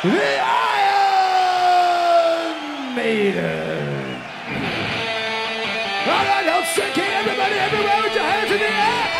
the Iron Maiden. All right, Helsinki, everybody, everywhere, with your hands in the air.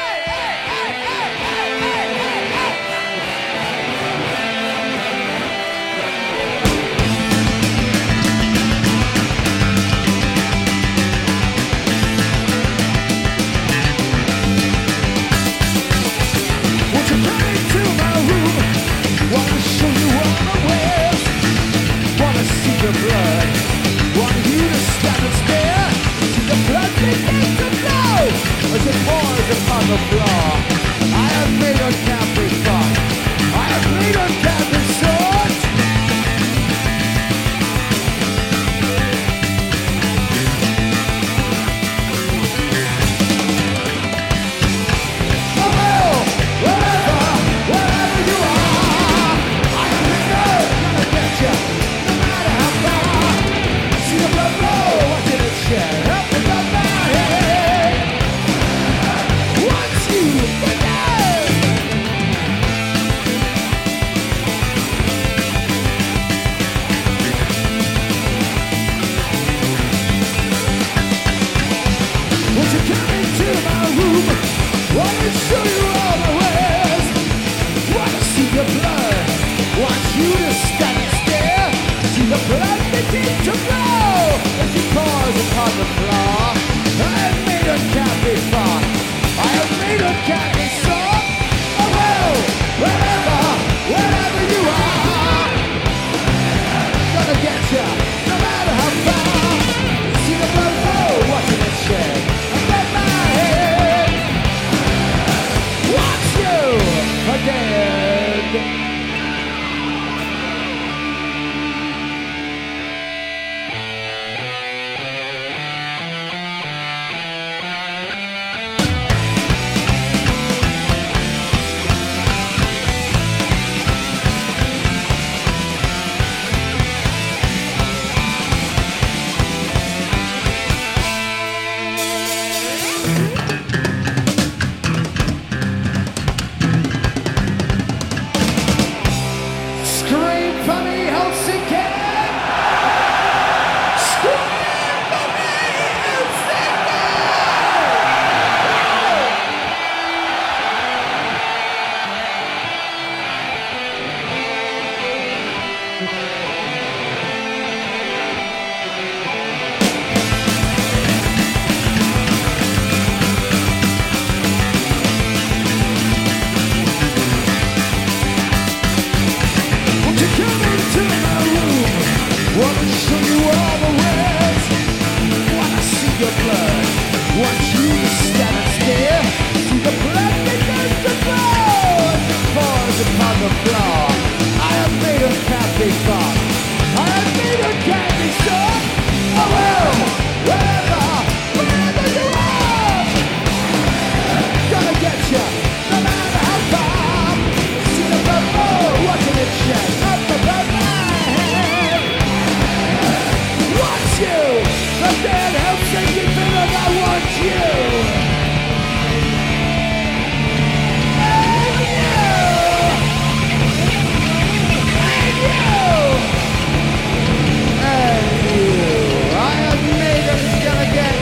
Won't you come into my room? Wanna show you all my wares. Wanna see the blood. Want you to stand and stare. See the blood begin to flow as it pours upon the floor. I have made a can't thought. I have made a can't sword. Wanna show you all the ways. Wanna see your blood. Want you to stand and stare. See the blood begin to flow as it pours upon the floor. I have made a cat be fought. I have made a cat be sought. Oh well, wherever you are, gonna get ya, no matter how far. See the blood flow, watching it shed. Above my head. Watch you again. Scream for me, Helsinki! Scream for me, Helsinki! Won't you come into my room? Wanna show you all the ways. Wanna see your blood. Want you to stand and stare. See the blood begin to flow as it pours upon the floor. I have made a candy thought. I have made a candy shot. Oh well, wherever you are, gonna get ya, no matter how far. See the blood flow, watching it shed up above my head. Watch you, the dead Helsinki feeling. I want you. And you. And you. And you. I have made him gonna get.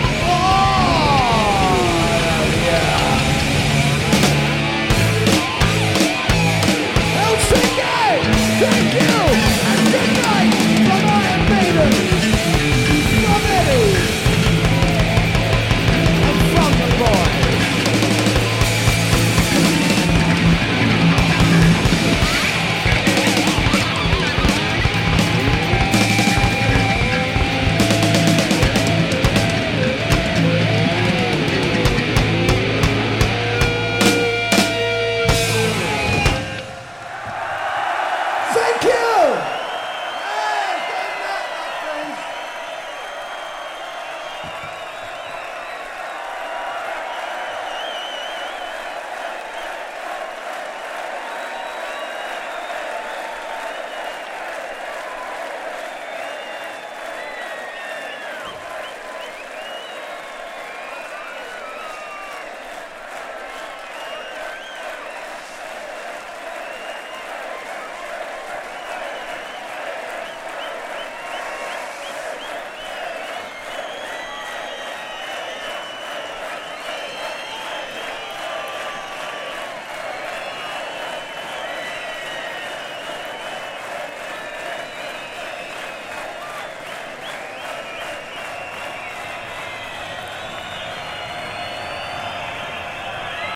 Oh, yeah. Helsinki, thank you.